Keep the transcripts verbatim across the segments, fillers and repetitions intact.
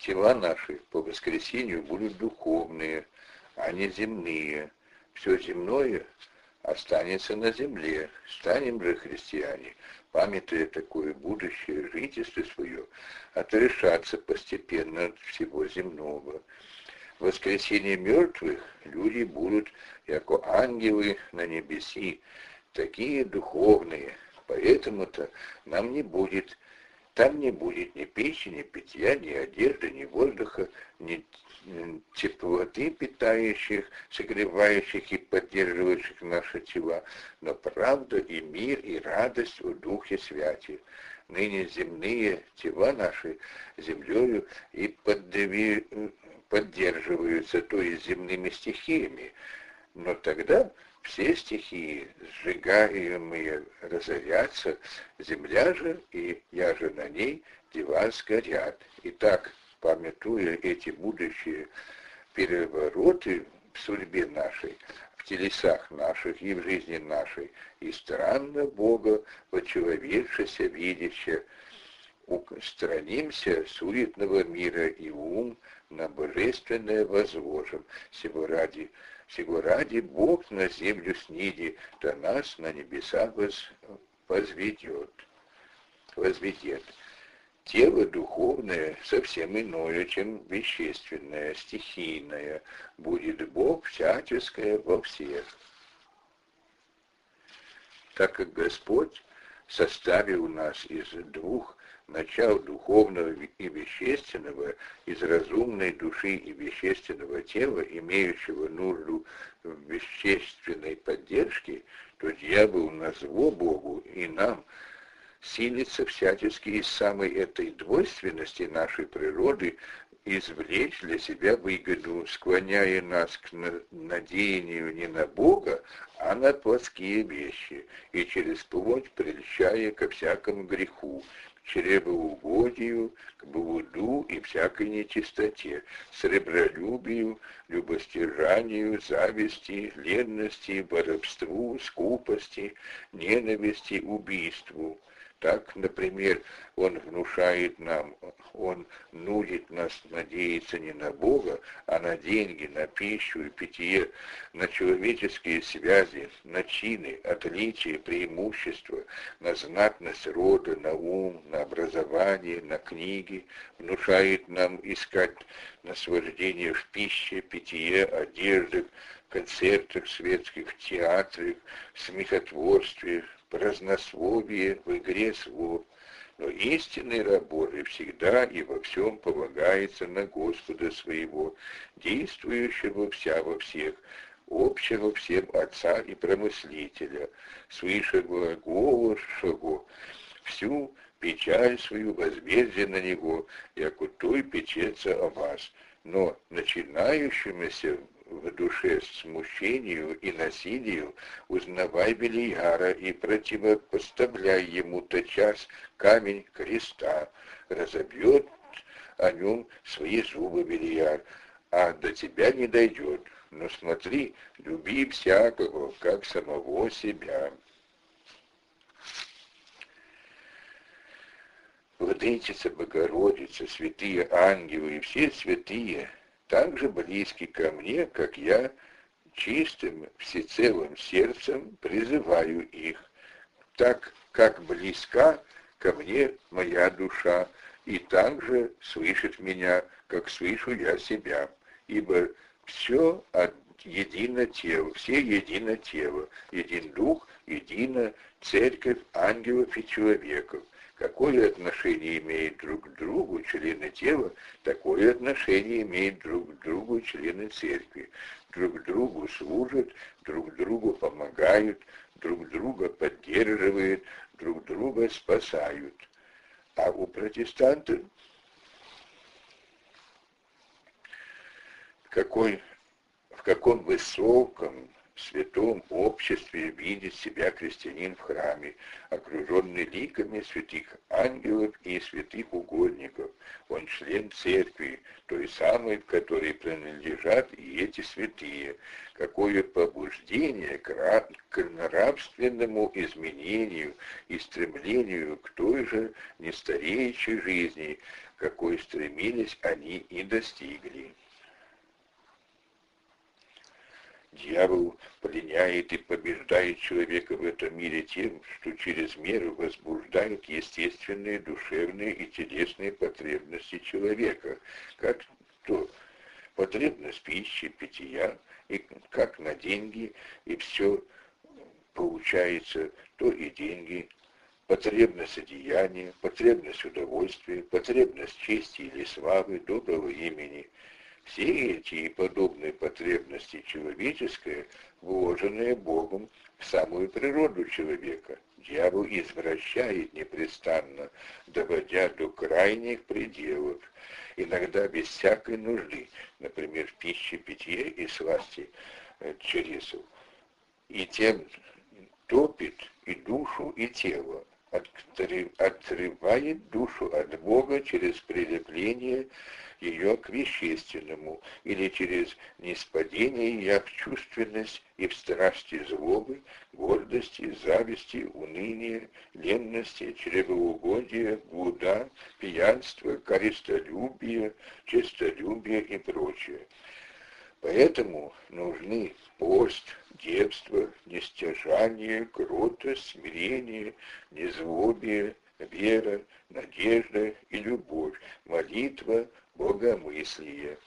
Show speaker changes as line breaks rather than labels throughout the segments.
Тела наши по воскресению будут духовные, а не земные. Все земное останется на земле. Станем же христиане, памятуя такое будущее жительство свое, отрешаться постепенно от всего земного. В воскресенье мертвых люди будут, яко ангелы на небеси, такие духовные, поэтому-то нам не будет, там не будет ни пищи, ни питья, ни одежды, ни воздуха, ни теплоты, питающих, согревающих и поддерживающих наши тела, но правда и мир, и радость в Духе Святе. Ныне земные тела наши землею и поддави, поддерживаются, то есть земными стихиями, но тогда все стихии, сжигаемые, разорятся, земля же и я же на ней, дела сгорят. Итак, памятуя эти будущие перевороты в судьбе нашей, в телесах наших и в жизни нашей, и странно Бога, почеловечеся, видяще, устранимся суетного мира и ум на божественное возложим. Сего ради, сего ради Бог на землю сниди, да нас на небеса воз, возведет, возведет. Тело духовное совсем иное, чем вещественное, стихийное. Будет Бог всяческое во всех. Так как Господь составил нас из двух начал духовного и вещественного, из разумной души и вещественного тела, имеющего нужду в вещественной поддержке, то дьявол на зло Богу и нам силится всячески из самой этой двойственности нашей природы извлечь для себя выгоду, склоняя нас к надеянию не на Бога, а на плотские вещи, и через плоть прельщая ко всякому греху, к чревоугодию, к блуду и всякой нечистоте, сребролюбию, любостяжанию, зависти, ленности, воровству, скупости, ненависти, убийству. Так, например, он внушает нам, он нудит нас надеяться не на Бога, а на деньги, на пищу и питье, на человеческие связи, на чины, отличия, преимущества, на знатность рода, на ум, на образование, на книги, внушает нам искать наслаждение в пище, питье, одежде, концертах светских, в театрах, в смехотворстве, празднословие, в игре слов. Но истинный раб Божий всегда и во всем полагается на Господа своего, действующего вся во всех, общего всем Отца и Промыслителя, свыше глаголавшего всю печаль свою возмездие на Него, яко той печется о вас. Но начинающимися в душе смущению и насилию узнавай Белияра и противопоставляй ему тотчас камень креста, разобьет о нем свои зубы Белияр, а до тебя не дойдет. Но смотри, люби всякого, как самого себя. Владычица Богородица, святые ангелы и все святые так же близки ко мне, как я чистым, всецелым сердцем призываю их, так как близка ко мне моя душа, и так же слышит меня, как слышу я себя, ибо все от едино тело, все едино тело, един дух, едино церковь ангелов и человеков. Какое отношение имеют друг к другу члены тела, такое отношение имеют друг к другу члены церкви. Друг другу служат, друг другу помогают, друг друга поддерживают, друг друга спасают. А у протестантов какой, в каком высоком святом обществе видит себя христианин в храме, окруженный ликами святых ангелов и святых угодников. Он он член церкви, той самой, к которой принадлежат и эти святые. Какое побуждение к нравственному изменению и стремлению к той же нестареющей жизни, какой стремились они и достигли. Дьявол пленяет и побеждает человека в этом мире тем, что через меру возбуждает естественные, душевные и телесные потребности человека, как то потребность пищи, питья, и как на деньги, и все получается, то и деньги, потребность одеяния, потребность удовольствия, потребность чести или славы, доброго имени. Все эти и подобные потребности человеческие, вложенные Богом в самую природу человека, дьявол извращает непрестанно, доводя до крайних пределов, иногда без всякой нужды, например, в пище, питье и сласти чресел, и тем топит и душу, и тело, отрывает душу от Бога через прилепление ее к вещественному, или через ниспадение ее в чувственность и в страсти злобы, гордости, зависти, уныния, ленности, чревоугодия, блуда, пьянства, корыстолюбия, честолюбия и прочее. Поэтому нужны пост, девство, нестяжание, кротость, смирение, незлобие, вера, надежда и любовь, молитва, богомыслие.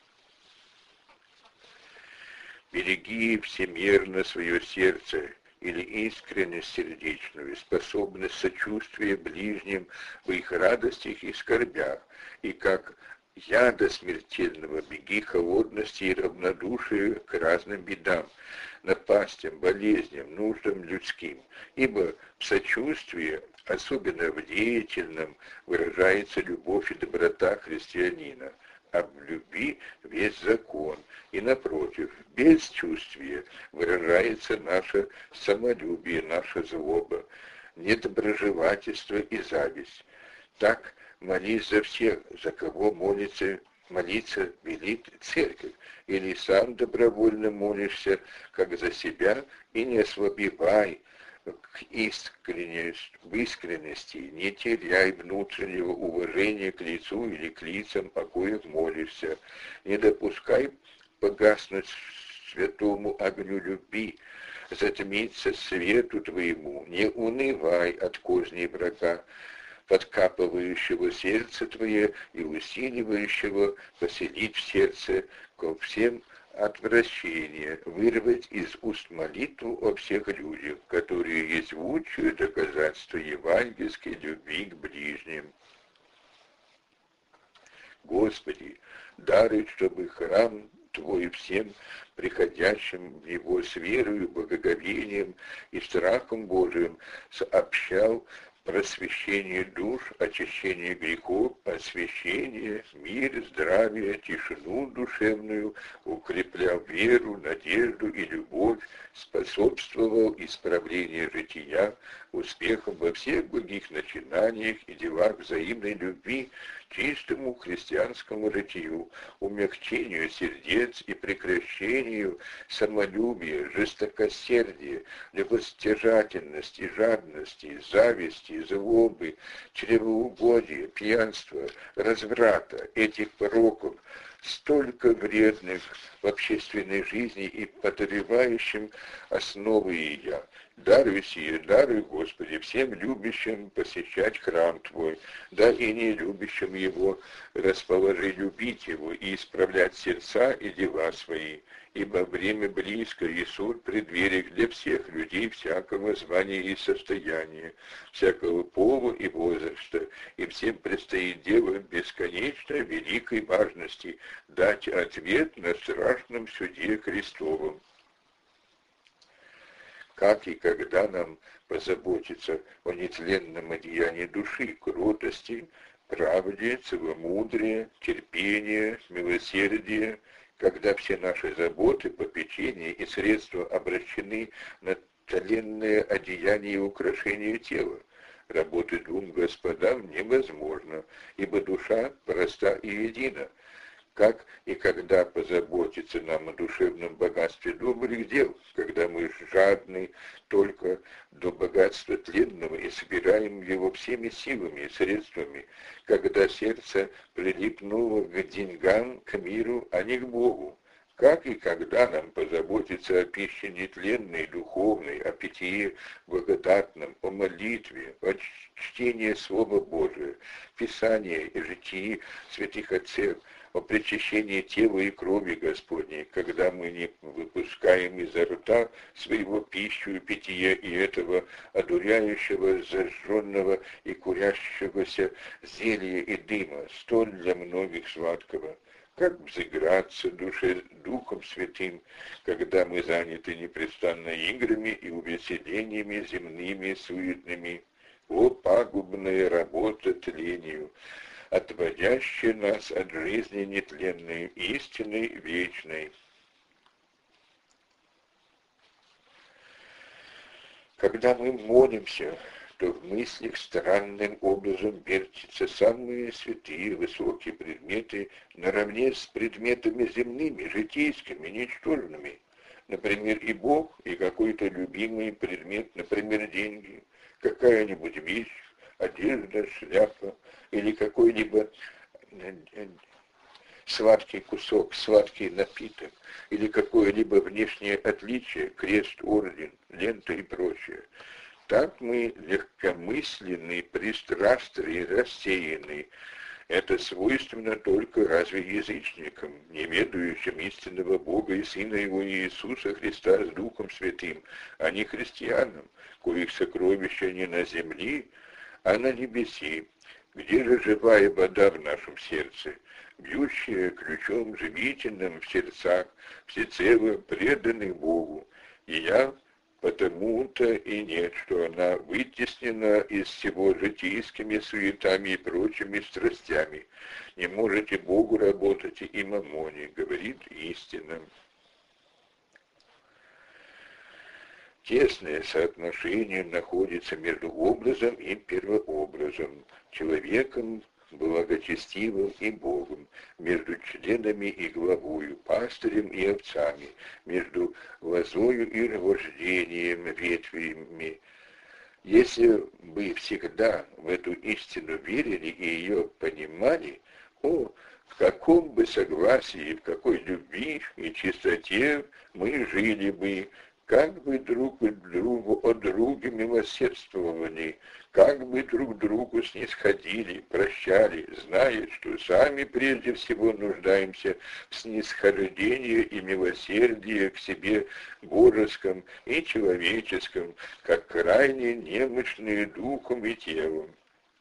Береги всемерно свое сердце, или искренность сердечную, способность сочувствия ближним в их радостях и скорбях, и как яда смертельного беги холодности и равнодушия к разным бедам, напастям, болезням, нуждам людским, ибо в сочувствии, особенно в деятельном, выражается любовь и доброта христианина, а в любви весь закон, и напротив, без чувствия выражается наше самолюбие, наша злоба, недоброжелательство и зависть. Так молись за всех, за кого молится, молиться велит церковь, или сам добровольно молишься, как за себя, и не ослабевай к искренности, в искренности, не теряй внутреннего уважения к лицу или к лицам, о коих молишься, не допускай погаснуть святому огню любви, затмиться свету твоему, не унывай от козней врага, подкапывающего сердце твое и усиливающего поселить в сердце ко всем отвращение, вырвать из уст молитву о всех людях, которые есть лучшее доказательство евангельской любви к ближним. Господи, даруй, чтобы храм Твой всем приходящим в его с верою, благоговением и страхом Божиим сообщал просвещение душ, очищение грехов, освящение, мир, здравие, тишину душевную, укреплял веру, надежду и любовь, способствовал исправлению жития, успехам во всех благих начинаниях и делах взаимной любви, чистому христианскому житию, умягчению сердец и прекращению самолюбия, жестокосердия, любостяжательности, жадности, зависти, злобы, чревоугодия, пьянства, разврата, этих пороков, столько вредных в общественной жизни и подрывающим основы ее. Даруй сие, даруй, Господи, всем любящим посещать храм Твой, да и не любящим его расположи любить его и исправлять сердца и дела свои, ибо время близко, и суд преддверий для всех людей всякого звания и состояния, всякого пола и возраста, и всем предстоит дело бесконечной великой важности дать ответ на страшном суде Христовом. Как и когда нам позаботиться о нетленном одеянии души, кротости, правде, целомудрия, терпения, милосердия, когда все наши заботы, попечения и средства обращены на тленное одеяние и украшение тела. работы двум господам невозможно, ибо душа проста и едина. Как и когда позаботиться нам о душевном богатстве добрых дел, когда мы жадны только до богатства тленного и собираем его всеми силами и средствами, когда сердце прилипнуло к деньгам, к миру, а не к Богу. Как и когда нам позаботиться о пище нетленной, духовной, о питье благодатном, о молитве, о чтении Слова Божия, Писания и житии святых отцов, о причащении тела и крови Господней, когда мы не выпускаем изо рта своего пищу и питье и этого одуряющего, зажженного и курящегося зелья и дыма, столь для многих сладкого. Как взыграться душе Духом Святым, когда мы заняты непрестанно играми и увеселениями земными, суетными? О, пагубная работа тлению, отводящая нас от жизни нетленной, истинной, вечной. Когда мы молимся, то в мыслях странным образом вертятся самые святые высокие предметы наравне с предметами земными, житейскими, ничтожными. Например, и Бог, и какой-то любимый предмет, например, деньги, какая-нибудь вещь, одежда, шляпа, или какой-либо сладкий кусок, сладкий напиток, или какое-либо внешнее отличие, крест, орден, лента и прочее. Так мы легкомысленны, пристрастны и рассеяны. Это свойственно только разве язычникам, не ведающим истинного Бога и Сына Его Иисуса Христа с Духом Святым, а не христианам, коих сокровища не на земле, а на небеси. Где же живая вода в нашем сердце, бьющая ключом живительным в сердцах, всецело преданных Богу? И я потому-то и нет, что она вытеснена из всего житейскими суетами и прочими страстями. Не можете Богу работать и мамоне, говорит истина. Тесное соотношение находится между образом и первообразом, человеком благочестивым и Богом, между членами и главою, пастырем и овцами, между лозою и рождением, ветвями. Если бы всегда в эту истину верили и ее понимали, о, в каком бы согласии, в какой любви и чистоте мы жили бы, как бы друг к другу о друге милосердствовали, как бы друг другу снисходили, прощали, зная, что сами прежде всего нуждаемся в снисхождении и милосердии к себе божеском и человеческом, как крайне немощные духом и телом.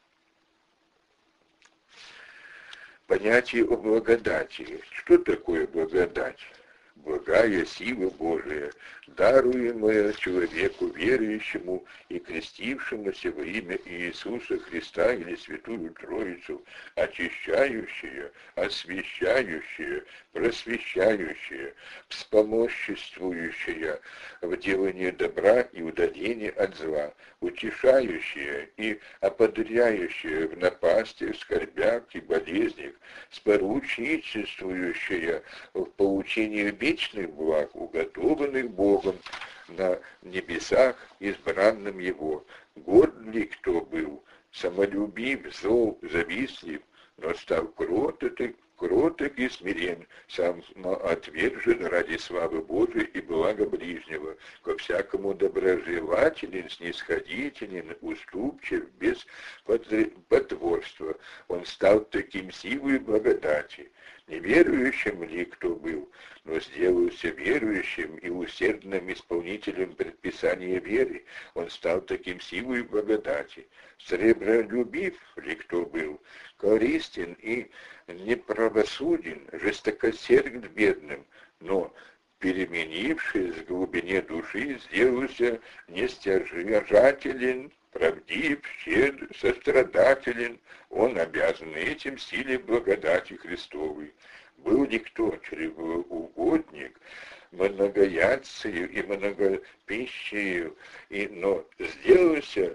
Понятие о благодати. Что такое благодать? Благая сила Божия, даруемая человеку, верующему и крестившемуся во имя Иисуса Христа или Святую Троицу, очищающая, освящающая, просвещающая, вспомоществующая в делании добра и удалении от зла, утешающая и оподряющая в напастях, скорбях и болезнях, споручительствующая в поучении вечных благ, уготованных Богом на небесах, избранным Его. Горд ли кто был, самолюбив, зол, завистлив, но стал кроток, кроток и смирен, самоотвержен ради славы Божией и блага ближнего, ко всякому доброжелателен, снисходителен, уступчив, без потворства. Он стал таким силой благодати. Неверующим ли кто был, но сделался верующим и усердным исполнителем предписания веры, он стал таким силой благодати. Сребролюбив ли кто был, корыстен и неправосуден, жестокосерд к бедным, но, переменившись в глубине души, сделался нестяжателен, правдив, щедр, сострадателен, он обязан этим силе благодати Христовой. Был ли кто чревоугодник, многоядцею и многопищею, и, но сделался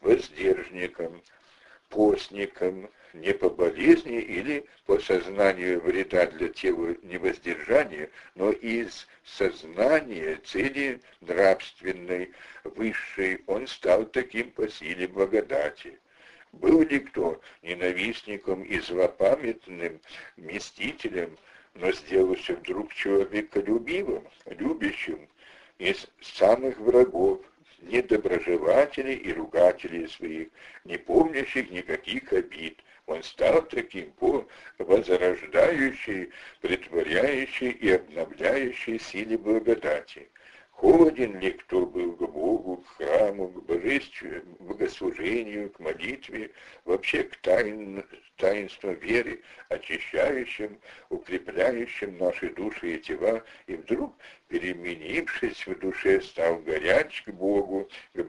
воздержником, постником, не по болезни или по сознанию вреда для тела невоздержания, но из сознания цели нравственной, высшей, он стал таким по силе благодати. Был ли кто ненавистником и злопамятным мстителем, но сделался вдруг человеколюбивым, любящим из самых врагов, недоброжелателей и ругателей своих, не помнящих никаких обид. Он стал таким по возрождающей, претворяющей и обновляющей силе благодати. Холоден ли кто был к Богу, к храму, к божеству, к богослужению, к молитве, вообще к тайн, таинству веры, очищающим, укрепляющим наши души и тела, и вдруг, переменившись в душе, стал горяч к Богу, к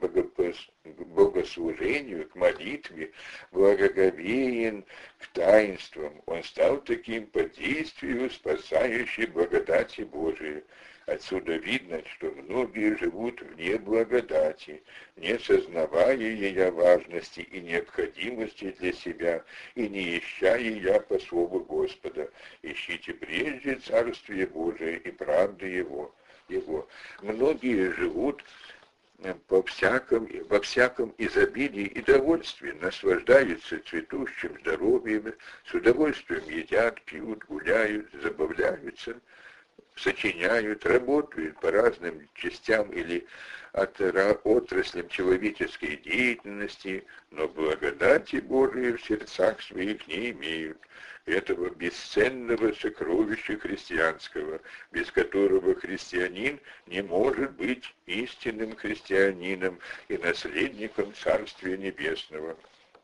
богослужению, к молитве, благоговеен к таинствам. Он стал таким по действию спасающей благодати Божией. Отсюда видно, что многие живут вне благодати, не сознавая ее важности и необходимости для себя, и не ища ее по слову Господа. Ищите прежде Царствие Божие и правды Его. Его. Многие живут по всяком, во всяком изобилии и довольстве, наслаждаются цветущим здоровьем, с удовольствием едят, пьют, гуляют, забавляются, сочиняют, работают по разным частям или отраслям человеческой деятельности, но благодати Божией в сердцах своих не имеют, этого бесценного сокровища христианского, без которого христианин не может быть истинным христианином и наследником Царствия Небесного.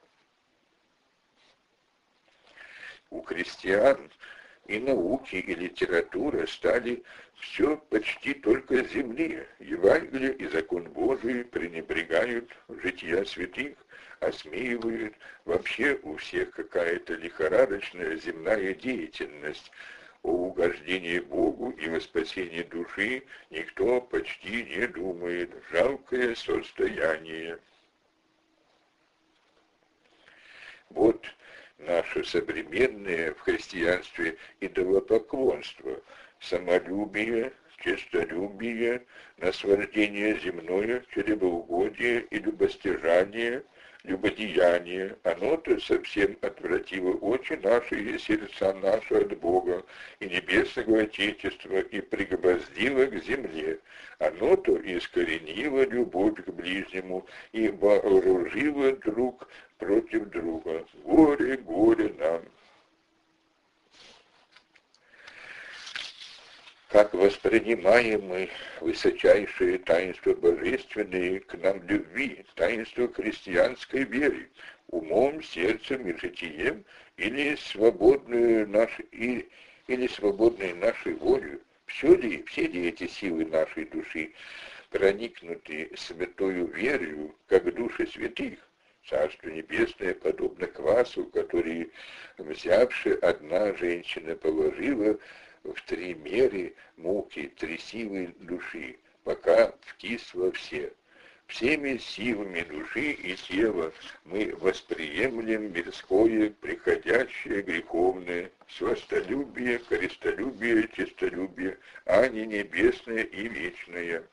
У христиан и науки, и литература стали все почти только земли. Евангелие и закон Божий пренебрегают жития святых, осмеивают. Вообще у всех какая-то лихорадочная земная деятельность. О угождении Богу и во спасении души никто почти не думает. Жалкое состояние. Вот наше современное в христианстве идолопоклонство, самолюбие, честолюбие, наслаждение земное, чревоугодие и любостяжание, любодеяние, оно-то совсем отвратило очи наши и сердца наши от Бога и небесного Отечества и пригвоздило к земле. Оно-то искоренило любовь к ближнему и вооружило друг против друга. Горе, горе нам! Как воспринимаем мы высочайшие таинства божественные к нам любви, таинства христианской веры, умом, сердцем и житием, или свободную наш, и, или свободной нашей волей, все ли, все ли эти силы нашей души проникнуты святою верою, как души святых? Царство Небесное подобно квасу, который, взявши, одна женщина положила в три меры муки, три силы души, пока вкисло все. Всеми силами души и тела мы восприемлем мирское, приходящее, греховное, сластолюбие, корыстолюбие, честолюбие, а не небесное и вечное.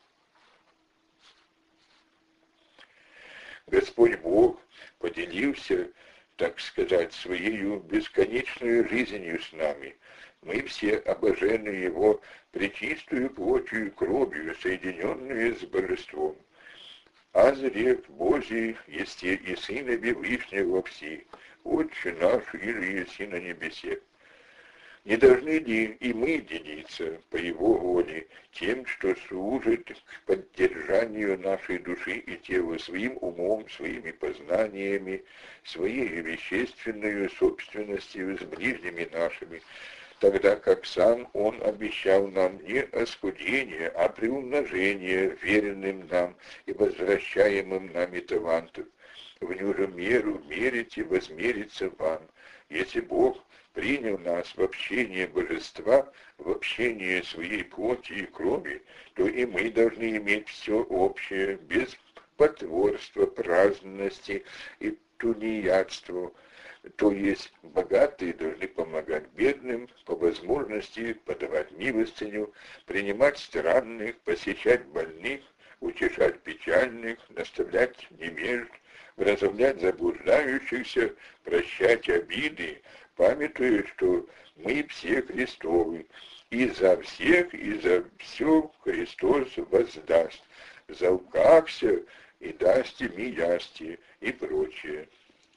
Господь Бог поделился, так сказать, своей бесконечной жизнью с нами. Мы все обожены Его пречистую плотью и кровью, соединенные с Божеством. Азрев Божий, есте и Сына Вышнего все, Отче наш, иже еси на небесе. Не должны ли и мы делиться по Его воле тем, что служит к поддержанию нашей души и тела своим умом, своими познаниями, своей вещественной собственностью с ближними нашими, тогда как сам Он обещал нам не оскудение, а приумножение веренным нам и возвращаемым нами талантов. В ню же меру мерите, возмерится вам. Если Бог принял нас в общение Божества, в общение своей плоти и крови, то и мы должны иметь все общее, без потворства, праздности и тунеядству. То есть богатые должны помогать бедным, по возможности подавать милостыню, принимать странных, посещать больных, утешать печальных, наставлять невежд, вразумлять заблуждающихся, прощать обиды, памятуя, что мы все Христовы, и за всех, и за все Христос воздаст, заукакся и дасти миясти и прочее.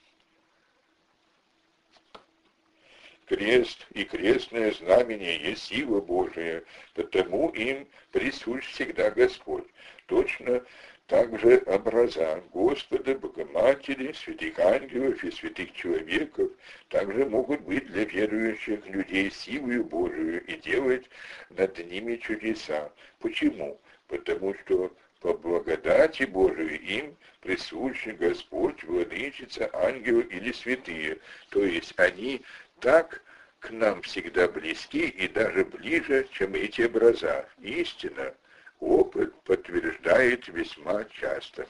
Крест и крестное знамение есть сила Божия, потому им присущ всегда Господь. Точно так же образа Господа, Богоматери, святых ангелов и святых человеков также могут быть для верующих людей силою Божию и делать над ними чудеса. Почему? Потому что по благодати Божией им присущ Господь, Владычица, ангелы или святые, то есть они так к нам всегда близки и даже ближе, чем эти образа. Истина, опыт подтверждает весьма часто.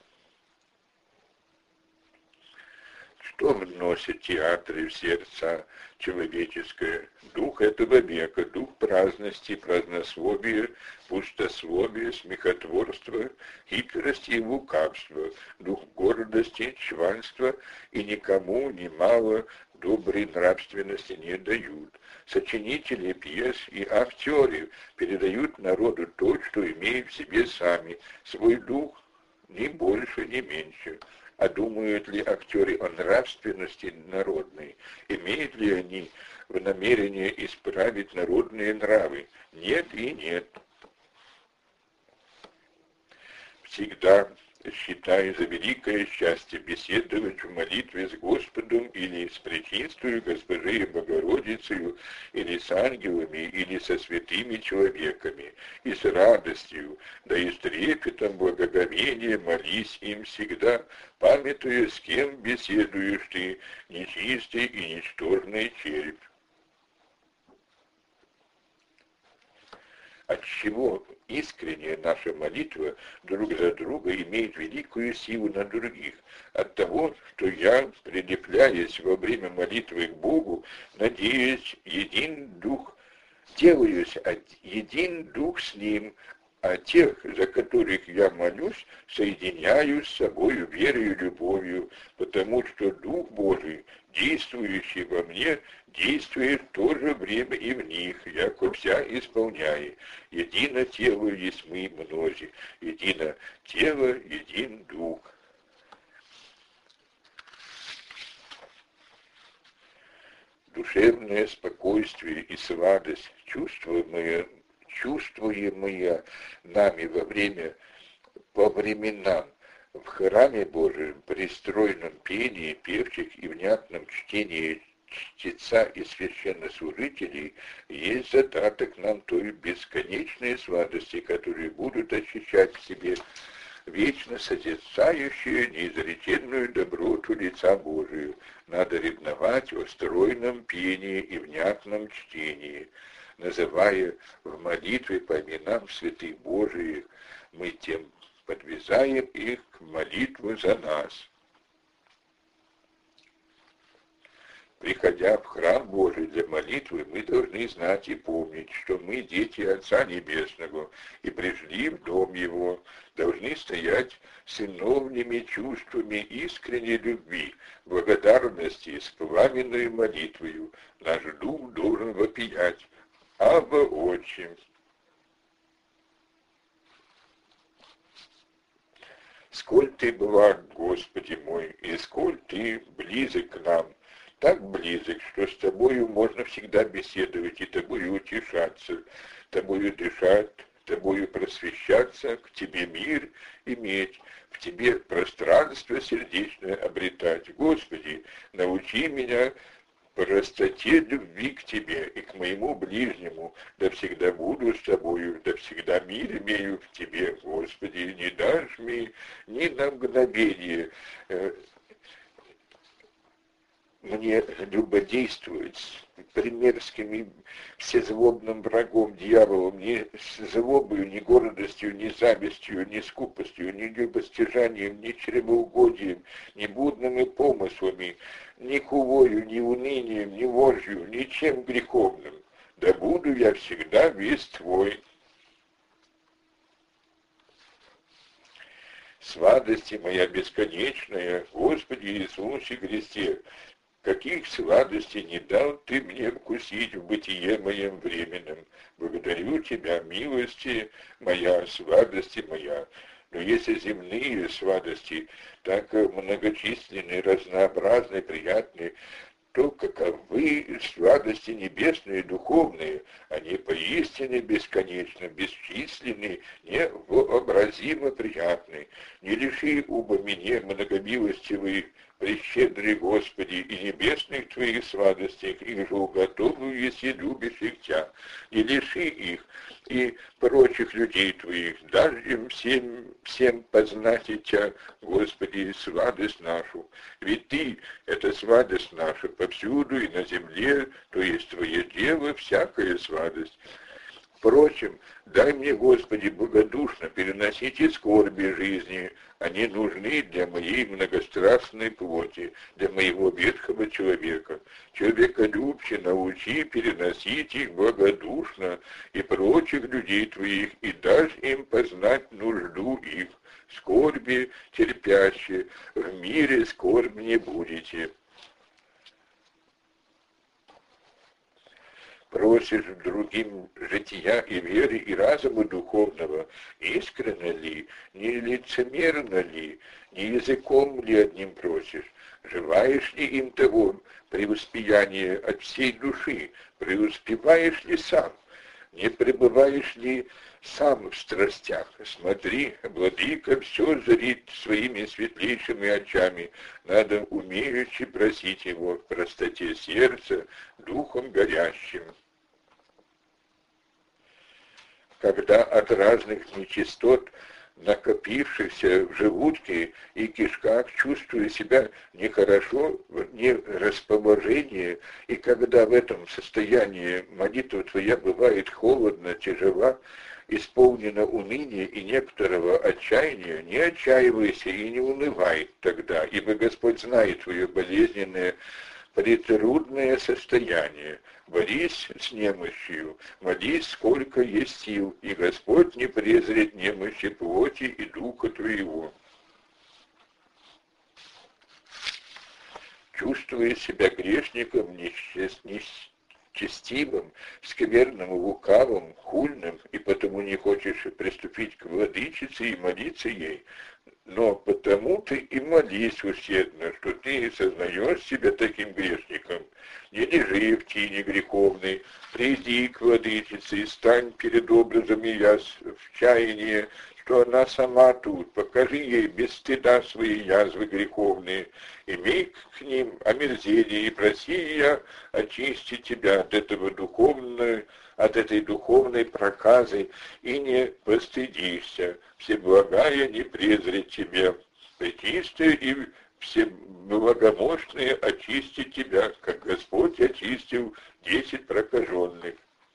Что вносит театры в сердца человеческое? Дух этого века, дух праздности, празднословия, пустословия, смехотворства, хитрости и лукавства, дух гордости, чванства и никому ни мало доброй нравственности не дают. Сочинители пьес и актеры передают народу то, что имеют в себе сами, свой дух, ни больше, ни меньше. А думают ли актеры о нравственности народной? Имеют ли они в намерении исправить народные нравы? Нет и нет. Всегда считаю за великое счастье беседовать в молитве с Господом или с Пречистою Госпожею Богородицею, или с ангелами, или со святыми человеками, и с радостью, да и с трепетом благоговения молись им всегда, памятуя, с кем беседуешь ты, нечистый и ничтожный червь. Отчего искренняя наша молитва друг за друга имеет великую силу на других? От того, что я, прилепляясь во время молитвы к Богу, надеюсь, един дух, делаюсь един дух с Ним, а тех, за которых я молюсь, соединяю с собою верою и любовью, потому что Дух Божий, действующий во мне, действует в то же время и в них, яко вся исполняет. Едино тело есть мы мнози, едино тело, един Дух. Душевное спокойствие и сладость, чувствуемые чувствуемые нами во время, по временам в храме Божьем, при стройном пении, певчих и внятном чтении чтеца и священнослужителей, есть задаток нам той бесконечной сладости, которые будут ощущать в себе вечно созерцающие неизреченную доброту лица Божию. Надо ревновать о стройном пении и внятном чтении. Называя в молитве по именам святых Божиих, мы тем подвязаем их к молитве за нас. Приходя в храм Божий для молитвы, мы должны знать и помнить, что мы дети Отца Небесного, и пришли в дом Его, должны стоять с сыновними чувствами искренней любви, благодарности с пламенной молитвою. Наш дух должен вопиять: Абba, Отче. Сколь Ты благ, Господи мой, и сколь Ты близок к нам, так близок, что с Тобою можно всегда беседовать и Тобою утешаться, Тобою дышать, Тобою просвещаться, к Тебе мир иметь, в Тебе пространство сердечное обретать. Господи, научи меня простоте любви к Тебе и к моему ближнему, да всегда буду с Тобою, да всегда мир имею в Тебе, Господи, не дашь мне ни на мгновение э, мне любодействовать с примерским и всезлобным врагом, дьяволом, ни злобою, ни гордостью, ни завистью, ни скупостью, ни любостяжанием, ни чревоугодием, ни будными помыслами, ни хулою, ни унынием, ни ложью, ничем греховным. Да буду я всегда весь твой. Сладости моя бесконечная, Господи Иисусе Христе, каких сладостей не дал Ты мне вкусить в бытие моем временном. Благодарю Тебя, милости моя, сладости моя. Но если земные сладости так многочисленные, разнообразные, приятные, то каковы сладости небесные, духовные, они поистине бесконечно, бесчисленны, невообразимо приятны. Не лиши уба меня многомилостивый, прещедрый Господи, и небесных Твоих сладостей, их же уготовую, если любишь их Тя. Не лиши их и прочих людей Твоих, дай им всем, всем познать и Тя, Господи, сладость нашу. Ведь Ты — это сладость наша повсюду и на земле, то есть Твое дело, всякая сладость. Впрочем, дай мне, Господи, благодушно переносить и скорби жизни, они нужны для моей многострастной плоти, для моего ветхого человека. Человеколюбче научи переносить их благодушно и прочих людей Твоих, и дашь им познать нужду их, скорби терпящие, в мире скорбь не будете. Просишь другим жития и веры, и разума духовного, искренно ли, не лицемерно ли, не языком ли одним просишь, желаешь ли им того преуспеяния от всей души, преуспеваешь ли сам, не пребываешь ли сам в страстях. Смотри, владыка все зрит своими светлейшими очами, надо умеючи просить его в простоте сердца, духом горящим. Когда от разных нечистот, накопившихся в желудке и кишках, чувствую себя нехорошо, не расположение, и когда в этом состоянии молитва твоя бывает холодна, тяжела, исполнена уныния и некоторого отчаяния, не отчаивайся и не унывай тогда, ибо Господь знает твое болезненное, претрудное состояние. Борись с немощью, молись, сколько есть сил, и Господь не презрит немощи плоти и духа твоего. Чувствуя себя грешником, нечестивым, скверным, лукавым, хульным, и потому не хочешь приступить к владычице и молиться ей, но потому ты и молись усердно, что ты сознаешь себя таким грешником. Не лежи в тени греховной, приди к владычице и стань перед образом ее в чаянии, что она сама тут, покажи ей без стыда свои язвы греховные, имей к ним омерзение и проси ее очистить тебя от этого духовного, от этой духовной проказы, и не постыдишься, всеблагая не презрит тебя, пречистая и всеблагомощные очистит тебя, как Господь очистил десять прокаженных.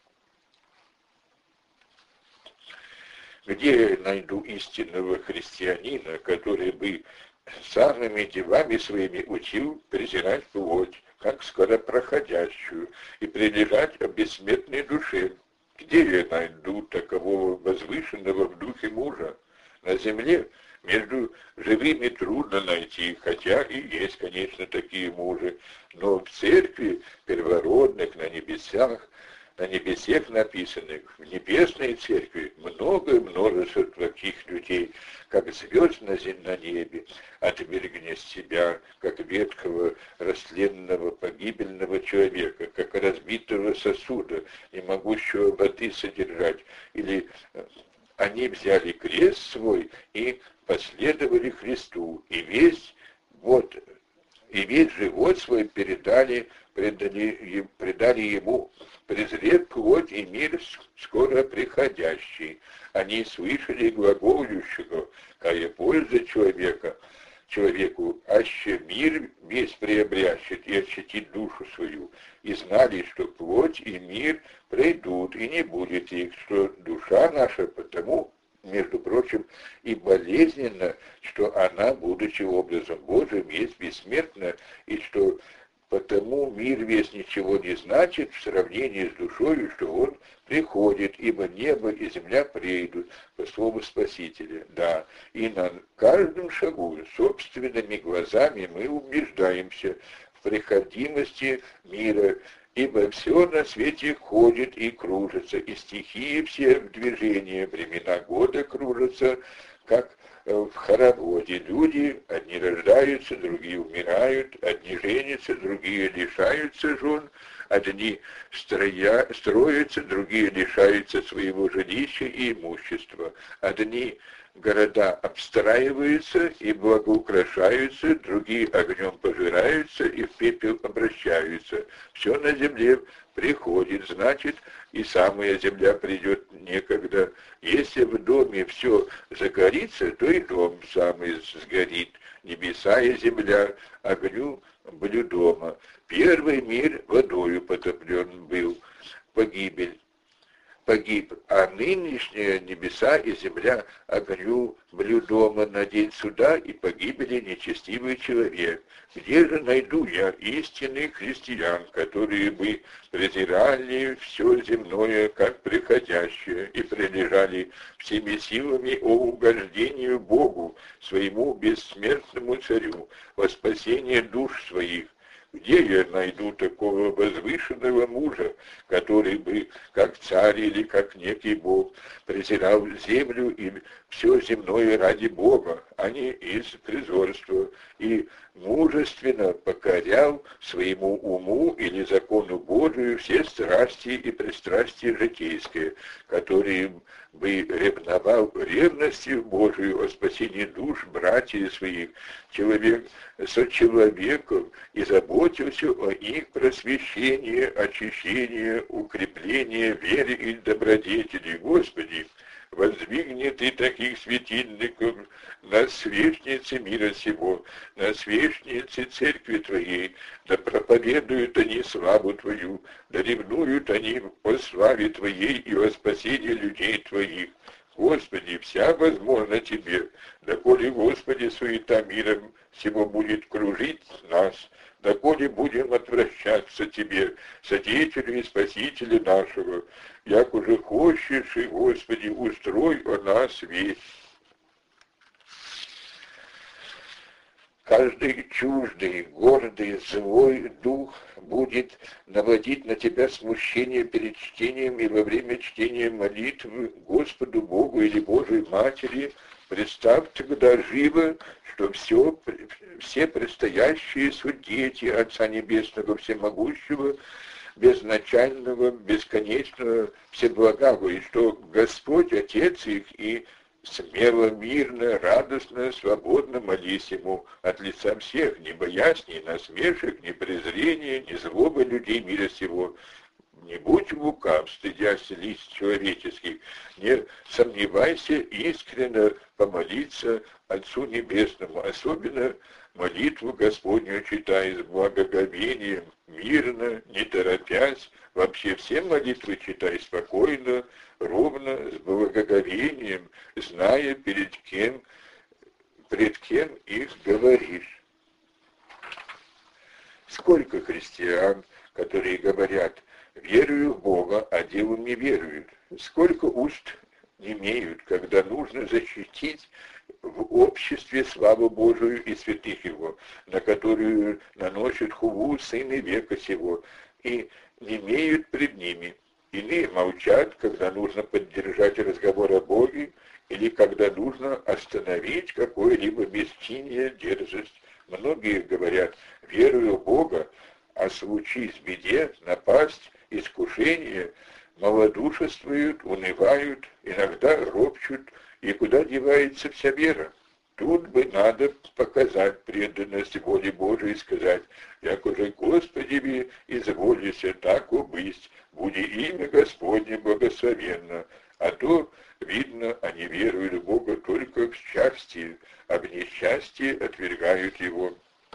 Где я найду истинного христианина, который бы самыми делами своими учил презирать плоть, как скоропроходящую, и прилежать о бессмертной душе? Где я найду такового возвышенного в духе мужа? На земле между живыми трудно найти, хотя и есть, конечно, такие мужи, но в церкви первородных на небесах, на небесах написанных, в небесной церкви много множество таких людей, как звезд на, на небе, отвергни себя, как ветхого, растленного, погибельного человека, как разбитого сосуда, не могущего воды содержать, или они взяли крест свой и последовали Христу, и весь, вот, и весь живот свой передали, предали, предали Ему, презрев плоть и мир скоро приходящий. Они слышали глаголющего, какая польза человека, человеку, аще мир весь приобрящет и ощутит душу свою, и знали, что плоть и мир пройдут, и не будет их, что душа наша потому, между прочим, и болезненна, что она, будучи образом Божиим, есть бессмертна, и что потому мир весь ничего не значит в сравнении с душою, что он приходит, ибо небо и земля придут по слову Спасителя. Да, и на каждом шагу собственными глазами мы убеждаемся в приходимости мира, ибо все на свете ходит и кружится, и стихии все в движении, времена года кружатся, как в хороводе. Люди, одни рождаются, другие умирают, одни женятся, другие лишаются жен, одни строя, строятся, другие лишаются своего жилища и имущества, одни города обстраиваются и благоукрашаются, другие огнем пожираются и в пепел обращаются. Все на земле приходит, значит, и самая земля придет некогда. Если в доме все загорится, то и дом самый сгорит. Небеса и земля огню были дома. Первый мир водою потоплен был, погибель. Погиб, а нынешние небеса и земля огню блюдома на день суда и погибели нечестивый человек. Где же найду я истинных христиан, которые бы презирали все земное, как приходящее, и прилежали всеми силами о угождению Богу, своему бессмертному царю, во спасение душ своих? Где я найду такого возвышенного мужа, который бы, как царь или как некий Бог, презирал землю и все земное ради Бога, а не из призорства, и мужественно покорял своему уму или закону Божию все страсти и пристрастия житейские, которые бы ревновал ревностью Божию о спасении душ братьев своих, человек со человеком, и заботился о их просвещении, очищении, укреплении веры и добродетели. Господи, воздвигни Ты таких светильников на свечнице мира сего, на свечнице церкви Твоей, да проповедуют они славу Твою, да ревнуют они о славе Твоей и о спасении людей Твоих. Господи, вся возможно Тебе, доколе, Господи, суета миром всего будет кружить нас, доколе будем отвращаться Тебе, Содетелю и Спасителю нашего, як уже хочешь, и, Господи, устрой о нас весь. Каждый чуждый, гордый, злой дух будет наводить на тебя смущение перед чтением и во время чтения молитвы Господу Богу или Божией Матери. Представь тогда живо, что все, все предстоящие суть дети Отца Небесного Всемогущего, безначального, бесконечного, всеблагого, и что Господь, Отец их, и смело, мирно, радостно, свободно молись Ему от лица всех, не боясь ни насмешек, ни презрения, ни злобы людей мира сего. Не будь лукав, стыдясь лиц человеческих, не сомневайся искренне помолиться Отцу Небесному, особенно молитву Господню читай с благоговением, мирно, не торопясь, вообще все молитвы читай спокойно, ровно, с благоговением, зная, перед кем, пред кем их говоришь. Сколько христиан, которые говорят: верую в Бога, а делом не веруют. Сколько уст не имеют, когда нужно защитить в обществе славу Божию и святых Его, на которую наносят хулу сыны века сего, и не имеют пред ними. Иные молчат, когда нужно поддержать разговор о Боге, или когда нужно остановить какое-либо бесчиние, дерзость. Многие говорят: верую в Бога, а случись в беде, напасть, искушение, малодушествуют, унывают, иногда ропчут, и куда девается вся вера? Тут бы надо показать преданность воле Божией и сказать: як уже Господи изволися так убыть, буди имя Господне благословенно. а то, видно, они веруют в Бога только в счастье, а в несчастье отвергают Его.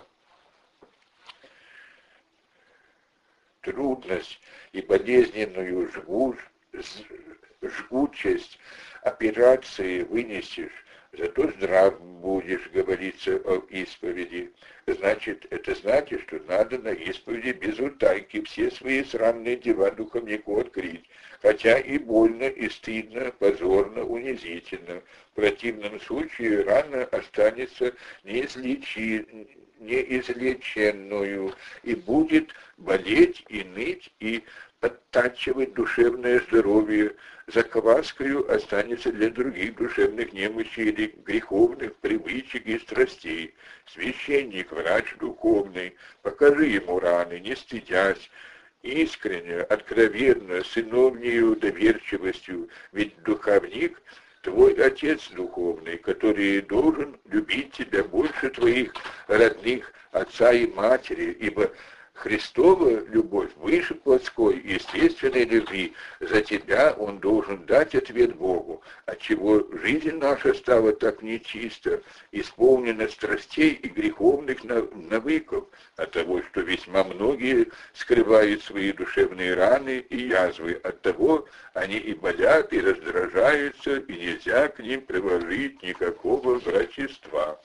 Трудность и болезненную жгу, жгучесть операции вынесешь, зато здрав будешь, говорится о исповеди. Значит, это значит, что надо на исповеди без утайки все свои срамные дела духовнику открыть, хотя и больно, и стыдно, позорно, унизительно. В противном случае рана останется неизлечи, неизлеченную и будет болеть и ныть, и подтачивать душевное здоровье, закваскою останется для других душевных немощей или греховных привычек и страстей. Священник, врач духовный, покажи ему раны, не стыдясь, искренне, откровенно, с сыновнею доверчивостью, ведь духовник — твой отец духовный, который должен любить тебя больше твоих родных отца и матери, ибо Христова любовь выше плотской, естественной любви. За тебя он должен дать ответ Богу, отчего жизнь наша стала так нечиста, исполнена страстей и греховных навыков, от того, что весьма многие скрывают свои душевные раны и язвы, от того они и болят, и раздражаются, и нельзя к ним приложить никакого врачества.